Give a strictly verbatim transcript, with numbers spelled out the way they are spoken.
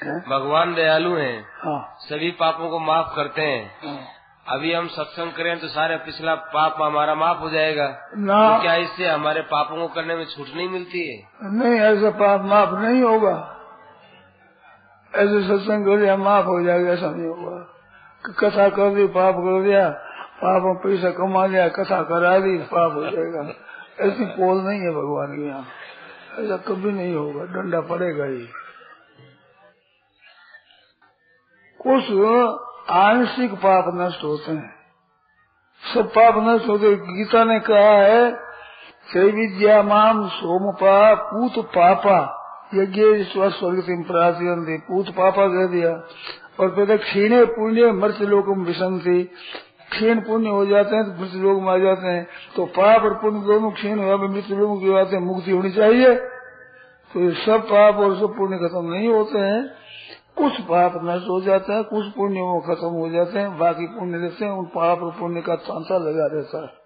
भगवान दयालु हैं। हाँ। सभी पापों को माफ करते हैं। हाँ। अभी हम सत्संग करें तो सारे पिछला पाप हमारा माफ हो जाएगा ना। तो क्या इससे हमारे पापों को करने में छूट नहीं मिलती है? नहीं, ऐसा पाप माफ नहीं होगा। ऐसे सत्संग कर दिया माफ हो जाएगा, ऐसा नहीं होगा। कथा कर दी पाप कर दिया, पाप में पैसा कमा लिया, कथा करा दी पाप हो जाएगा, ऐसी पोल नहीं है भगवान के यहाँ। ऐसा कभी नहीं होगा, डंडा पड़ेगा ही। कुछ आंशिक पाप नष्ट होते हैं, सब पाप नष्ट होते। गीता ने कहा है त्रैविद्या माम सोमपा पूत पापा यज्ञ स्वर्गतिम प्राचीन, पूत पापा कह दिया। और फिर क्षीणे पुण्य मृत्यु लोकम विसंति, क्षीण पुण्य हो जाते हैं तो मृत्यु लोक में आ जाते हैं। तो पाप और पुण्य दोनों क्षीण हुआ, मृत्यु लोक की बात है, मुक्ति होनी चाहिए। तो ये सब पाप और सब पुण्य खत्म नहीं होते हैं, कुछ पाप नष्ट हो जाता है, कुछ पुण्य वो खत्म हो जाते हैं, बाकी पुण्य रहते हैं। उन पाप और पुण्य का तांता लगा रहता है।